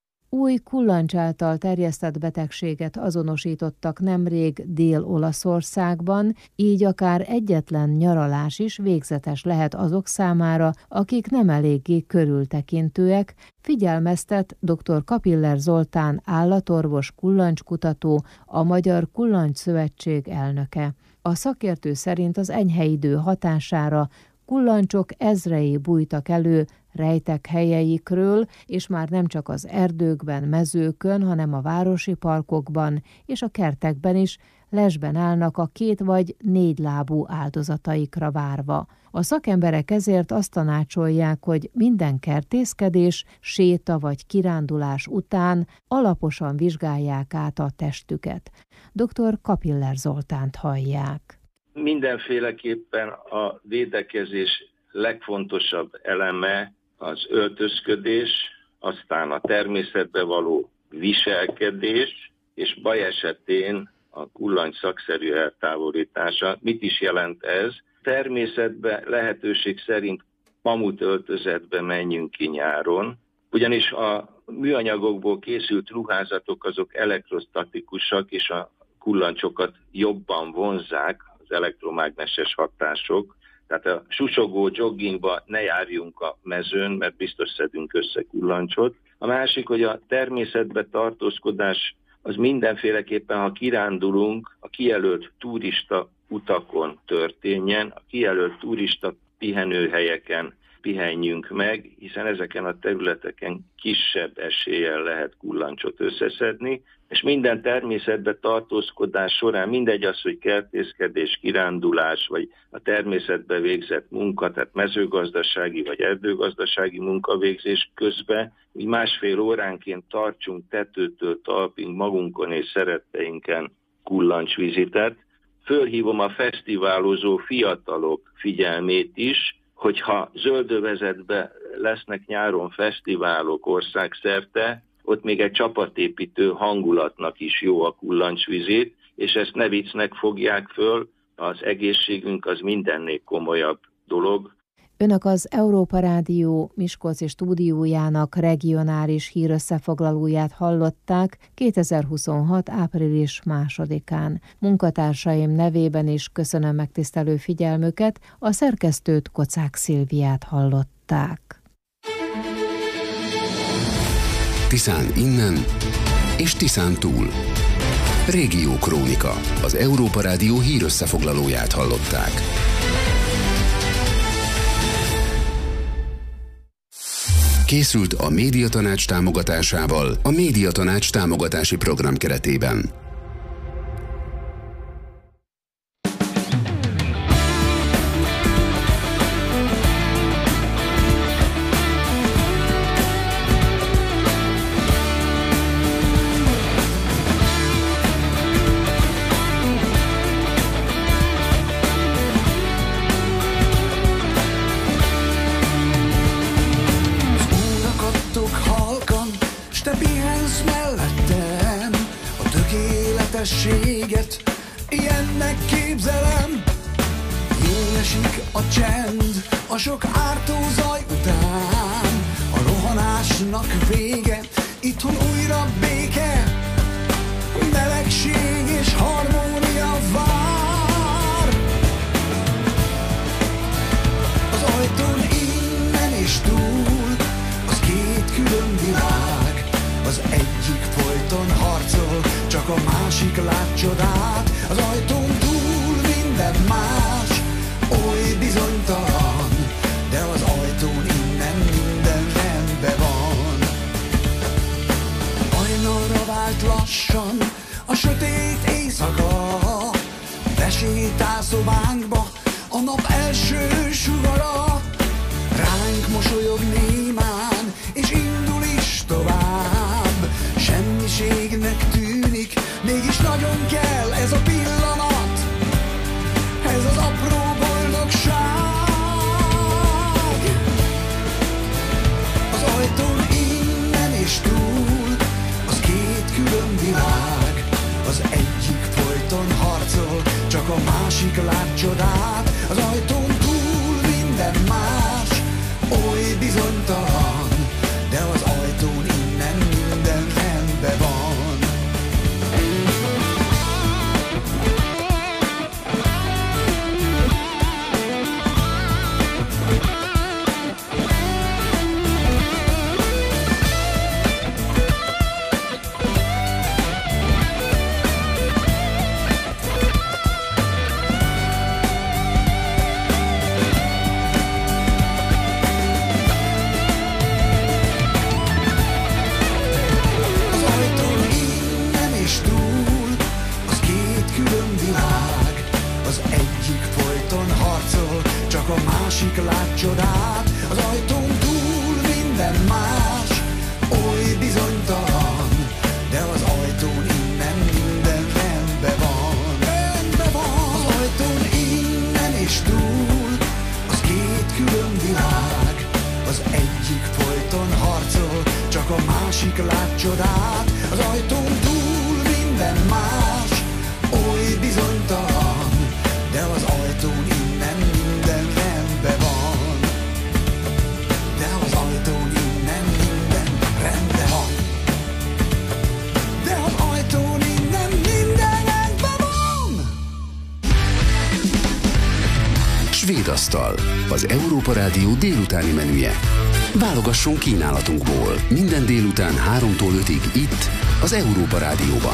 Új kullancs által terjesztett betegséget azonosítottak nemrég Dél-Olaszországban, így akár egyetlen nyaralás is végzetes lehet azok számára, akik nem eléggé körültekintőek, figyelmeztet dr. Kapiller Zoltán állatorvos kullancskutató, a Magyar Kullancs Szövetség elnöke. A szakértő szerint az enyhe idő hatására kullancsok ezrei bújtak elő rejtek helyeikről, és már nem csak az erdőkben, mezőkön, hanem a városi parkokban és a kertekben is lesben állnak a 2 vagy 4 lábú áldozataikra várva. A szakemberek ezért azt tanácsolják, hogy minden kertészkedés, séta vagy kirándulás után alaposan vizsgálják át a testüket. Dr. Kapiller Zoltánt hallják. Mindenféleképpen a védekezés legfontosabb eleme az öltözködés, aztán a természetbe való viselkedés, és baj esetén a kullancs szakszerű eltávolítása. Mit is jelent ez? Természetbe lehetőség szerint pamutöltözetbe menjünk ki nyáron, ugyanis a műanyagokból készült ruházatok azok elektrostatikusak, és a kullancsokat jobban vonzzák az elektromágneses hatások. Tehát a susogó joggingba ne járjunk a mezőn, mert biztos szedünk össze kullancsot. A másik, hogy a természetbe tartózkodás az mindenféleképpen, ha kirándulunk, a kijelölt turista utakon történjen, a kijelölt turista pihenőhelyeken pihenjünk meg, hiszen ezeken a területeken kisebb eséllyel lehet kullancsot összeszedni, és minden természetbe tartózkodás során, mindegy az, hogy kertészkedés, kirándulás, vagy a természetbe végzett munka, tehát mezőgazdasági vagy erdőgazdasági munkavégzés közben, így 1,5 óránként tartsunk tetőtől talpig magunkon és szeretteinken kullancsvizitet. Fölhívom a fesztiválozó fiatalok figyelmét is, hogyha zöldövezetben lesznek nyáron fesztiválok országszerte, ott még egy csapatépítő hangulatnak is jó a kullancsvizét, és ezt ne viccnek fogják föl, az egészségünk az mindennél komolyabb dolog. Önök az Európa Rádió Miskolci stúdiójának regionális hírösszefoglalóját hallották 2026. április 2-án. Munkatársaim nevében is köszönöm megtisztelő figyelmüket, a szerkesztőt, Kocák Szilviát hallották. Tiszán innen és Tiszán túl. Régiókrónika, az Európa Rádió hírösszefoglalóját hallották. Készült a Médiatanács támogatásával a Médiatanács támogatási program keretében. Ilyennek képzelem, jól esik a csend, a sok ártó zaj után, a rohanásnak vége, itthon újra béke, melegség és harmónia vár. Az ajtón innen és túl, az két külön világ, az egyik folyton harcol, csak a másik lát csodát. Az ajtón túl minden más, oly bizonytalan, de az ajtón innen minden rendben van. Hajnalra vált lassan a sötét éjszaka, besétál szobánkba a nap első sugara, ránk mosolyog némán, és indul is tovább. Semmiségnek tűnik, mégis nagyon kell ez a pillanat, ez az apró boldogság. Az ajtón innen és túl, az két külön világ, az egyik folyton harcol, csak a másik lát csodát. Az ajtón túl minden más, oly bizonytalan, de az ajtón innen minden rendben van. Lát csodát, az ajtón túl minden más, oly bizonytalan, de az ajtón innen minden rendben van. Rendben van. Az ajtón innen és túl, az két külön világ, az egyik folyton harcol, csak a másik lát csodát. Az ajtón túl minden más, oly bizonytalan, de az ajtón innen minden rendben van. De az ajtón innen minden rendben van. De az ajtón innen minden rendben van. Svédasztal, az Európa Rádió délutáni menüje. Válogasson kínálatunkból minden délután 3-tól 5-ig itt, az Európa Rádióban.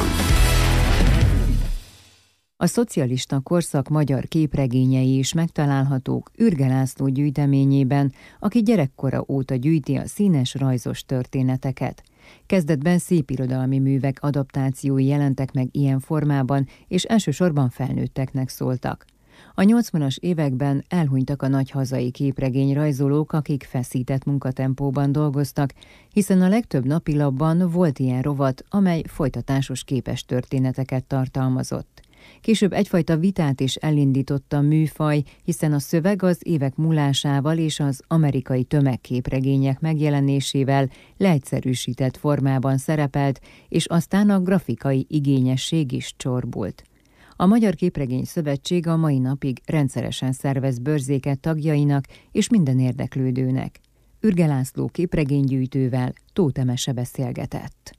A szocialista korszak magyar képregényei is megtalálhatók Ürge László gyűjteményében, aki gyerekkora óta gyűjti a színes rajzos történeteket. Kezdetben szépirodalmi művek adaptációi jelentek meg ilyen formában, és elsősorban felnőtteknek szóltak. A 80-as években elhunytak a nagy hazai képregényrajzolók, akik feszített munkatempóban dolgoztak, hiszen a legtöbb napilapban volt ilyen rovat, amely folytatásos képes történeteket tartalmazott. Később egyfajta vitát is elindított a műfaj, hiszen a szöveg az évek múlásával és az amerikai tömegképregények megjelenésével leegyszerűsített formában szerepelt, és aztán a grafikai igényesség is csorbult. A Magyar Képregény Szövetség a mai napig rendszeresen szervez bőrzéket tagjainak és minden érdeklődőnek. Ürge László képregénygyűjtővel Tóth Emese beszélgetett.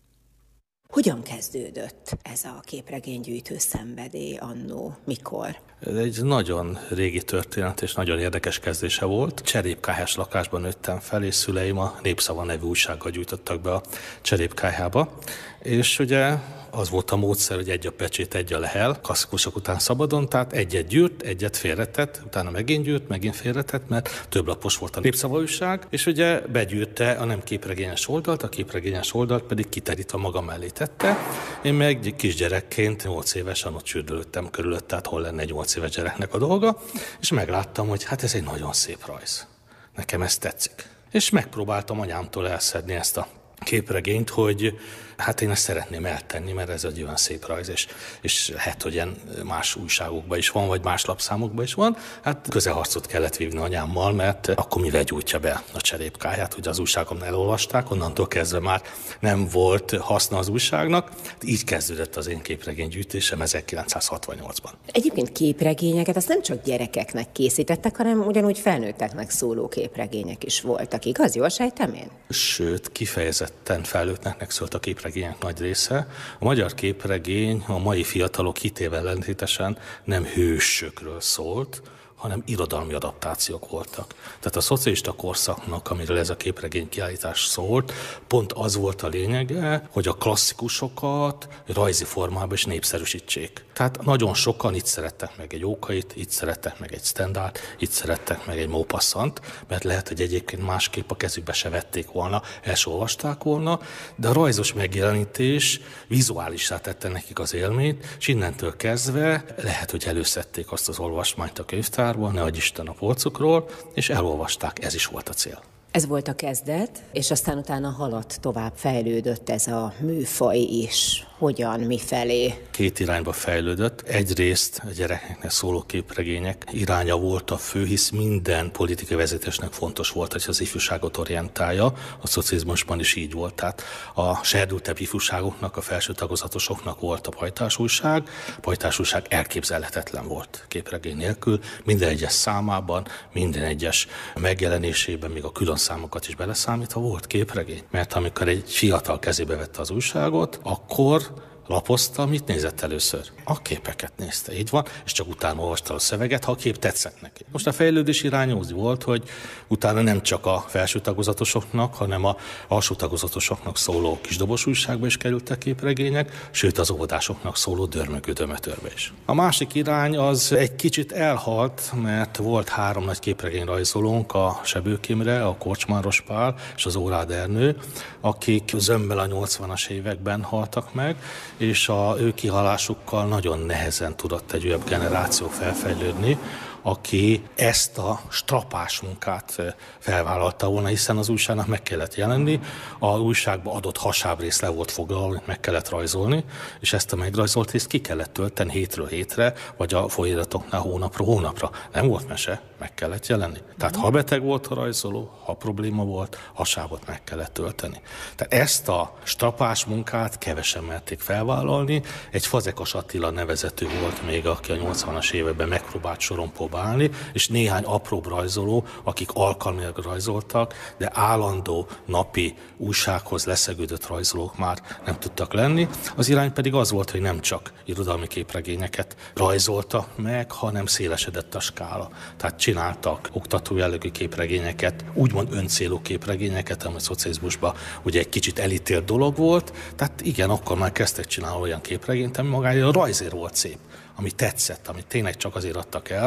Hogyan kezdődött ez a képregénygyűjtő szenvedély annó? Mikor? Ez egy nagyon régi történet és nagyon érdekes kezdése volt. Cserépkályhás lakásban nőttem fel, és szüleim a Népszava nevű újsággal gyújtottak be a cserépkályhába. És ugye az volt a módszer, hogy egy a pecsét, egy a lehel, klasszikusok után szabadon, tehát egyet gyűrt, egyet félretett, utána megint gyűrt, megint félretett, mert több lapos volt a Népszava újság, és ugye begyűrte a nem képregényes oldalt, a képregényes oldalt pedig kiterítve maga mellé tette. Én meg kisgyerekként 8 évesen ott csürdölöttem körülött, tehát hol lenne egy 8 éves gyereknek a dolga, és megláttam, hogy hát ez egy nagyon szép rajz. Nekem ez tetszik. És megpróbáltam anyámtól elszedni ezt a képregényt, hogy hát én ezt szeretném eltenni, mert ez egy olyan szép rajz, és lehet, hogy ilyen más újságokban is van, vagy más lapszámokban is van. Hát közelharcot kellett vívni anyámmal, mert akkor mivel gyújtja be a cserépkályhát, hogy az újságon elolvasták, onnantól kezdve már nem volt haszna az újságnak. Így kezdődött az én képregénygyűjtésem 1968-ban. Egyébként képregényeket azt nem csak gyerekeknek készítettek, hanem ugyanúgy felnőtteknek szóló képregények is voltak, igaz? Jól sejtem én? Sőt, kifejezetten felnőtteknek szólt a képregények nagy része. A magyar képregény a mai fiatalok hitével ellentétesen nem hősökről szólt, hanem irodalmi adaptációk voltak. Tehát a szocialista korszaknak, amiről ez a képregény kiállítás szólt, pont az volt a lényege, hogy a klasszikusokat rajzi formában is népszerűsítsék. Tehát nagyon sokan itt szerettek meg egy Ókait, itt szerettek meg egy Stendhalt, itt szerettek meg egy Maupassant, mert lehet, hogy egyébként másképp a kezükbe se vették volna, el se olvasták volna, de a rajzos megjelenítés vizuálisá tette nekik az élményt, és innentől kezdve lehet, hogy előszedték azt az olvasmányt a könyvtárban, ne adj Isten a polcukról, és elolvasták, ez is volt a cél. Ez volt a kezdet, és aztán utána haladt tovább, fejlődött ez a műfaj is. Hogyan, mifelé? Két irányba fejlődött. Egyrészt a gyerekeknek szóló képregények iránya volt a fő, hisz minden politikai vezetésnek fontos volt, hogy az ifjúságot orientálja. A szocializmusban is így volt. Tehát a serdültebb ifjúságoknak, a felső tagozatosoknak volt a pajtásújság. A pajtásújság elképzelhetetlen volt képregény nélkül. Minden egyes számában, minden egyes megjelenésében, még a külön számokat is beleszámítva volt képregény. Mert amikor egy fiatal kezébe vette az újságot, akkor lapozta, mit nézett először? A képeket nézte, így van, és csak utána olvasta a szöveget, ha a kép tetszett neki. Most a fejlődés irány úgy volt, hogy utána nem csak a felső tagozatosoknak, hanem a alsó tagozatosoknak szóló kisdobos újságba is kerültek képregények, sőt az óvodásoknak szóló Dörmögő Dömötörbe is. A másik irány az egy kicsit elhalt, mert volt 3 nagy képregényrajzolónk, a Sebők Imre, a Korcsmáros Pál és az Órád Ernő, akik zömmel a 80-as években haltak meg, és ő kihalásukkal nagyon nehezen tudott egy újabb generáció felfejlődni, aki ezt a strapás munkát felvállalta volna, hiszen az újságnak meg kellett jelenni, a újságba adott hasábrész le volt foglalva, meg kellett rajzolni, és ezt a megrajzolt részt ki kellett tölteni hétről hétre, vagy a folyóiratoknál hónapról hónapra. Nem volt mese, meg kellett jelenni. Tehát ha beteg volt a rajzoló, ha probléma volt, hasábot meg kellett tölteni. Tehát ezt a strapás munkát kevesen merték felvállalni. Egy Fazekas Attila nevezetű volt még, aki a 80-as években megpróbált sorompóba állni, és néhány apróbb rajzoló, akik alkalmilag rajzoltak, de állandó napi újsághoz leszegődött rajzolók már nem tudtak lenni. Az irány pedig az volt, hogy nem csak irodalmi képregényeket rajzolta meg, hanem szélesedett a skála. Tehát csináltak oktató jellegű képregényeket, úgymond öncélú képregényeket, ami a szocializmusban ugye egy kicsit elítélt dolog volt. Tehát igen, akkor már kezdtek csinálni olyan képregényt, ami magája a rajzért volt szép, ami tetszett, amit tényleg csak azért adtak el,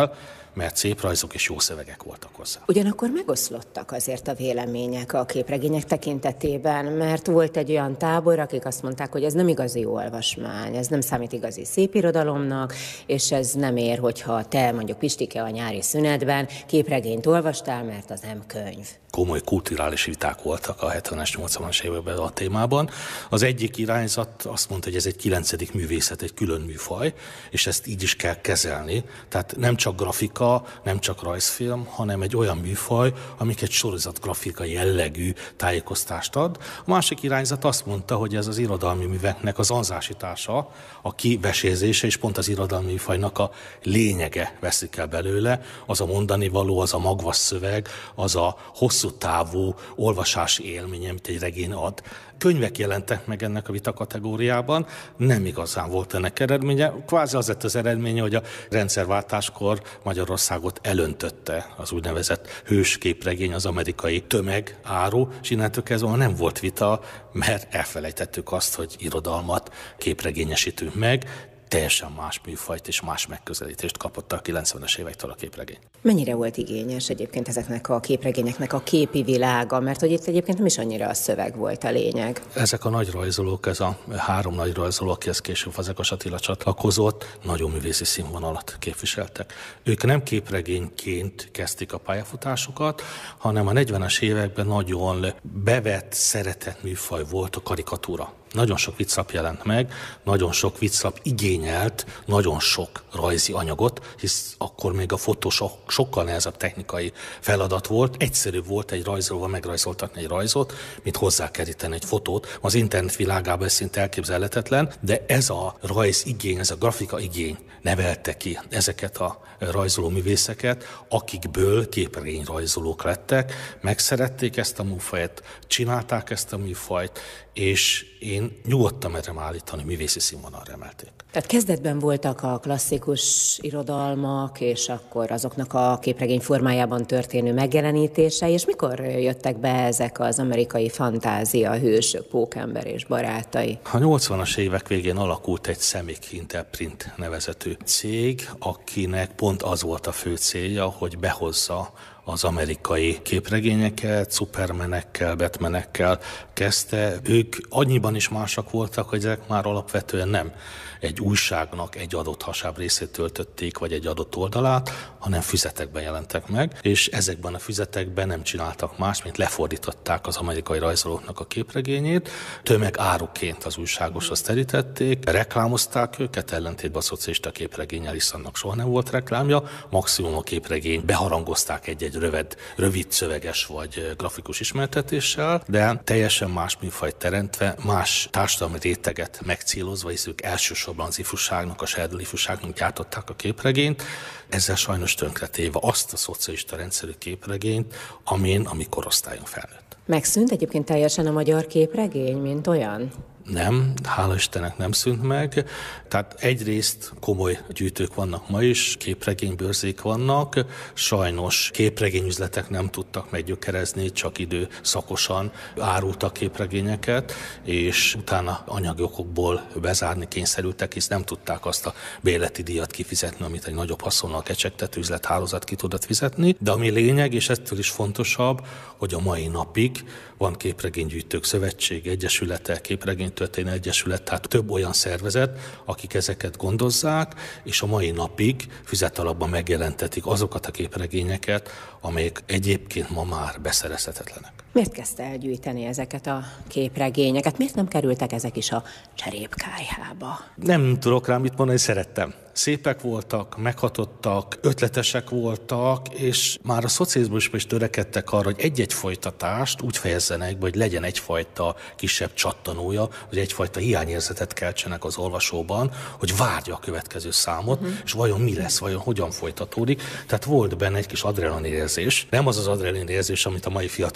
mert szép rajzok és jó szövegek voltak hozzá. Ugyanakkor megoszlottak azért a vélemények a képregények tekintetében, mert volt egy olyan tábor, akik azt mondták, hogy ez nem igazi olvasmány, ez nem számít igazi szépirodalomnak, és ez nem ér, hogyha te mondjuk Pistike a nyári szünetben képregényt olvastál, mert az nem könyv. Komoly kulturális viták voltak a 70-es, 80-as években a témában. Az egyik irányzat azt mondta, hogy ez egy 9. művészet, egy külön műfaj, és ezt így is kell kezelni. Tehát nem csak grafika, nem csak rajzfilm, hanem egy olyan műfaj, amik egy sorozatgrafika jellegű tájékoztást ad. A másik irányzat azt mondta, hogy ez az irodalmi műveknek az anzásítása, a kivesézése, és pont az irodalmi műfajnak a lényege veszik el belőle, az a mondani való, az a magvas szöveg, az a hosszú távú olvasási élmény, amit egy regény ad. Könyvek jelentek meg ennek a vita kategóriában, nem igazán volt ennek eredménye. Kvázi az lett az eredménye, hogy a rendszerváltáskor Magyarországot elöntötte az úgynevezett hősképregény, az amerikai tömegáru, és innentől kezdve nem volt vita, mert elfelejtettük azt, hogy irodalmat képregényesítünk meg, teljesen más műfajt és más megközelítést kapott a 90-es évektől a képregény. Mennyire volt igényes egyébként ezeknek a képregényeknek a képi világa, mert hogy itt egyébként nem is annyira a szöveg volt a lényeg. Ezek a nagy rajzolók, ez a 3 nagy rajzoló, akihez később Fazekas Attila csatlakozott, nagyon művészi színvonalat képviseltek. Ők nem képregényként kezdték a pályafutásukat, hanem a 40-es években nagyon bevett, szeretett műfaj volt a karikatúra. Nagyon sok vicclap jelent meg, nagyon sok vicclap igényelt nagyon sok rajzi anyagot, hisz akkor még a fotó sokkal nehezebb technikai feladat volt. Egyszerűbb volt egy rajzolóval megrajzoltatni egy rajzot, mint hozzákeríteni egy fotót. Az internet világában ez szinte elképzelhetetlen, de ez a rajz igény, ez a grafika igény nevelte ki ezeket a rajzoló művészeket, akikből képregényrajzolók lettek, megszerették ezt a műfajt, csinálták ezt a műfajt, és én nyugodtan merem állítani, művészi színvonalra emelték. Tehát kezdetben voltak a klasszikus irodalmak, és akkor azoknak a képregény formájában történő megjelenítése, és mikor jöttek be ezek az amerikai fantázia hősök, Pókember és barátai? A 80-as évek végén alakult egy Semic Interprint nevezetű cég, akinek pont az volt a fő célja, hogy behozza az amerikai képregényeket, Supermanekkel, Batmanekkel kezdte. Ők annyiban is másak voltak, hogy ezek már alapvetően nem egy újságnak egy adott hasáb részét töltötték, vagy egy adott oldalát, hanem füzetekben jelentek meg, és ezekben a füzetekben nem csináltak más, mint lefordították az amerikai rajzolóknak a képregényét, tömegáruként az újságoshoz terítették, reklámozták őket, ellentétben a szocialista képregénnyel, hisz annak soha nem volt reklámja, maximum a képregény beharangozták egy rövid szöveges vagy grafikus ismertetéssel, de teljesen más műfajt teremtve, más társadalmi réteget megcélozva, hisz ők elsősorban az ifjúságnak, a serdülő ifjúságnak gyártották a képregényt, ezzel sajnos tönkretéve azt a szocialista rendszerű képregényt, amin a mi korosztályunk felnőtt. Megszűnt egyébként teljesen a magyar képregény, mint olyan? Nem, hála Istennek nem szűnt meg. Tehát egyrészt komoly gyűjtők vannak ma is, képregénybőrzék vannak, sajnos képregényüzletek nem tudtak meggyökerezni, csak időszakosan árultak képregényeket, és utána anyagi okokból bezárni kényszerültek, hisz nem tudták azt a bérleti díjat kifizetni, amit egy nagyobb haszonnal kecsegtető üzlethálózat ki tudott fizetni. De ami lényeg, és ettől is fontosabb, hogy a mai napig van képregénygyűjtők szövetség, egyesülete, képregénytörténő egyesület, tehát több olyan szervezet, akik ezeket gondozzák, és a mai napig füzet alapban megjelentetik azokat a képregényeket, amelyek egyébként ma már beszerezhetetlenek. Miért kezdte el gyűjteni ezeket a képregényeket? Miért nem kerültek ezek is a cserépkályhába? Nem tudok rá mit mondani, szerettem. Szépek voltak, meghatottak, ötletesek voltak, és már a szocializmusban is törekedtek arra, hogy egy-egy folytatást úgy fejezzenek be, hogy legyen egyfajta kisebb csattanója, hogy egyfajta hiányérzetet keltsenek az olvasóban, hogy várja a következő számot, és vajon mi lesz, vajon hogyan folytatódik. Tehát volt benne egy kis adrenalin érzés. Nem az az adrenalin érzés, amit a mai fiatalok éreznek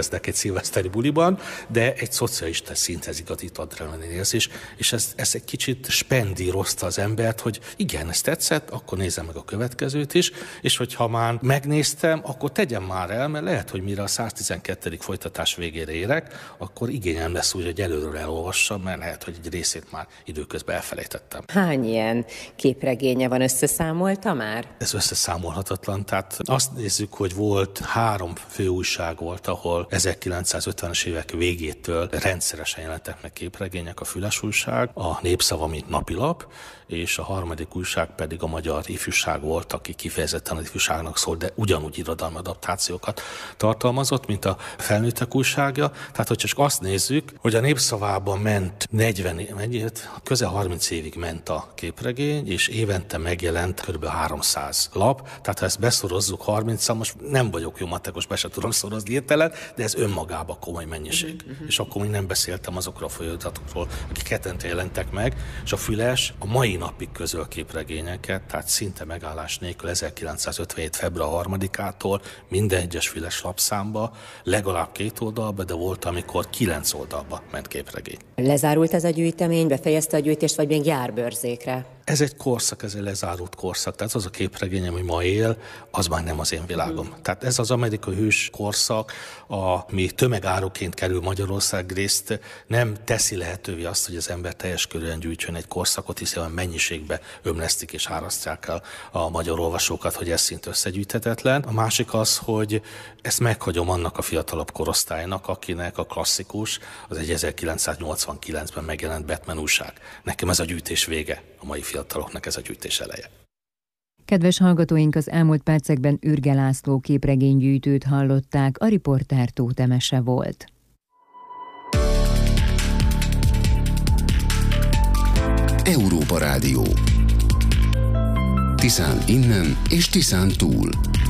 élveznek egy szilveszteri buliban, de egy szocialista szinthez igazít adrenalin érzés, és ez egy kicsit spendírozta az embert, hogy igen, ez tetszett, akkor nézzem meg a következőt is, és hogyha már megnéztem, akkor tegyem már el, mert lehet, hogy mire a 112. folytatás végére érek, akkor igényem lesz úgy, hogy előről elolvassam, mert lehet, hogy egy részét már időközben elfelejtettem. Hány ilyen képregénye van, összeszámolta már? Ez összeszámolhatatlan, tehát azt nézzük, hogy volt 3 főújság volt, ahol 1950-es évek végétől rendszeresen jelentek meg képregények, a Füles újság, a Népszava, mint napilap, és a harmadik újság pedig a Magyar Ifjúság volt, aki kifejezetten az ifjúságnak szól, de ugyanúgy irodalmi adaptációkat tartalmazott, mint a Felnőttek újságja. Tehát, hogy csak azt nézzük, hogy a Népszavában ment közel 30 évig ment a képregény, és évente megjelent kb. 300 lap. Tehát, ha ezt beszorozzuk 30-szal, most nem vagyok jó matekos, be se tudom szorozni hirtelen, de ez önmagában komoly mennyiség. És akkor még nem beszéltem azokról a folyóiratokról, akik hetente jelentek meg, és a Füles a mai napig közöl képregényeket, tehát szinte megállás nélkül 1957. február 3-ától minden egyes Füles lapszámba legalább 2 oldalba, de volt, amikor 9 oldalba ment képregény. Lezárult ez a gyűjtemény, befejezte a gyűjtést, vagy még jár Bőrzékre? Ez egy korszak, ez egy lezárult korszak. Tehát az a képregény, ami ma él, az már nem az én világom. Tehát ez az amerikai hős korszak, ami tömegáruként kerül Magyarország, részt nem teszi lehetővé azt, hogy az ember teljes körűen gyűjtsön egy korszakot, hiszen mennyiségbe ömlesztik és árasztják el a magyar olvasókat, hogy ez szint összegyűjthetetlen. A másik az, hogy ezt meghagyom annak a fiatalabb korosztálynak, akinek a klasszikus, az egy 1989-ben megjelent Batman újság. Nekem ez a gyűjtés vége, a mai fiataloknak ez a gyűjtés eleje. Kedves hallgatóink, az elmúlt percekben Ürge László képregénygyűjtőt hallották, a riporter Tóth Emese volt. Európa Rádió. Tiszán innen és Tiszán túl.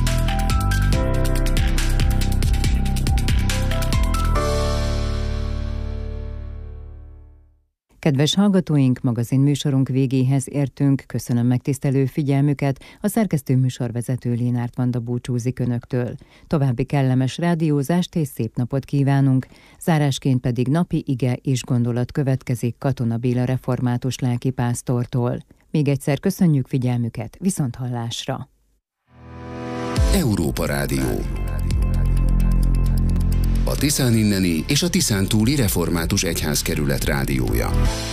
Kedves hallgatóink, magazinműsorunk végéhez értünk. Köszönöm megtisztelő figyelmüket. A szerkesztő műsorvezető Lénárt Vanda búcsúzik önöktől. További kellemes rádiózást és szép napot kívánunk. Zárásként pedig napi ige és gondolat következik Katona Béla református lelkipásztortól. Még egyszer köszönjük figyelmüket, viszonthallásra. Európa Rádió. A Tiszán inneni és a Tiszán túli református egyházkerület rádiója.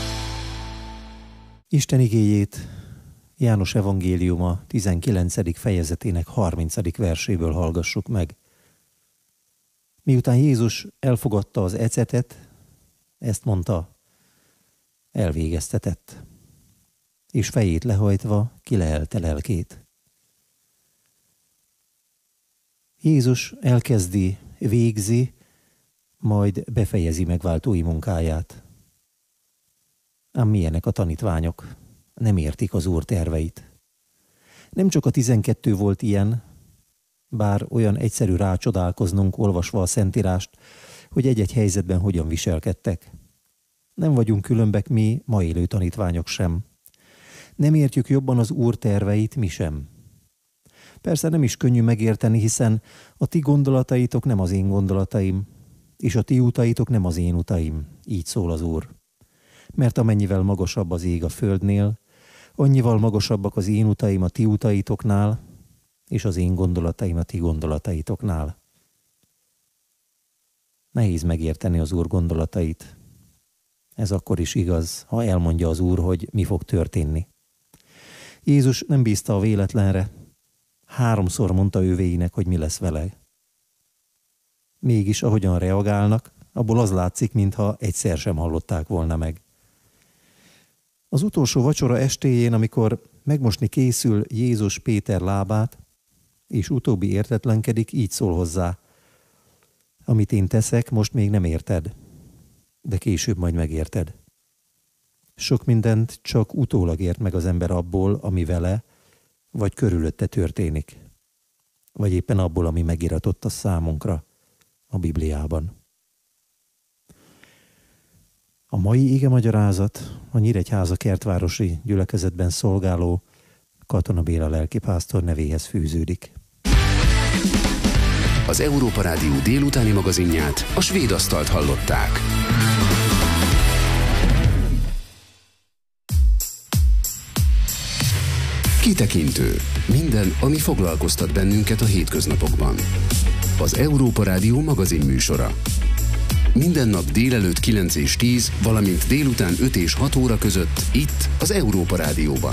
Isten igéjét János evangéliuma 19. fejezetének 30. verséből hallgassuk meg. Miután Jézus elfogadta az ecetet, ezt mondta, elvégeztetett, és fejét lehajtva kilehelte lelkét. Jézus elkezdi, végzi, majd befejezi megváltói munkáját. Ám milyenek a tanítványok? Nem értik az Úr terveit. Nem csak a 12 volt ilyen, bár olyan egyszerű rácsodálkoznunk olvasva a Szentírást, hogy egy-egy helyzetben hogyan viselkedtek. Nem vagyunk különbek mi, ma élő tanítványok sem. Nem értjük jobban az Úr terveit mi sem. Persze nem is könnyű megérteni, hiszen a ti gondolataitok nem az én gondolataim, és a ti utaitok nem az én utaim, így szól az Úr. Mert amennyivel magasabb az ég a földnél, annyival magasabbak az én utaim a ti utaitoknál, és az én gondolataim a ti gondolataitoknál. Nehéz megérteni az Úr gondolatait. Ez akkor is igaz, ha elmondja az Úr, hogy mi fog történni. Jézus nem bízta a véletlenre, 3-szor mondta övéinek, hogy mi lesz vele. Mégis, ahogyan reagálnak, abból az látszik, mintha egyszer sem hallották volna meg. Az utolsó vacsora estéjén, amikor megmosni készül Jézus Péter lábát, és utóbbi értetlenkedik, így szól hozzá. Amit én teszek, most még nem érted, de később majd megérted. Sok mindent csak utólag ért meg az ember abból, ami vele, vagy körülötte történik, vagy éppen abból, ami megiratott a számunkra a Bibliában. A mai igemagyarázat a Nyíregyháza kertvárosi gyülekezetben szolgáló Katona Béla lelkipásztor nevéhez fűződik. Az Európa Rádió délutáni magazinját, a Svéd Asztalt hallották. Kitekintő. Minden, ami foglalkoztat bennünket a hétköznapokban. Az Európa Rádió magazin műsora. Minden nap délelőtt 9 és 10, valamint délután 5 és 6 óra között itt az Európa Rádióban.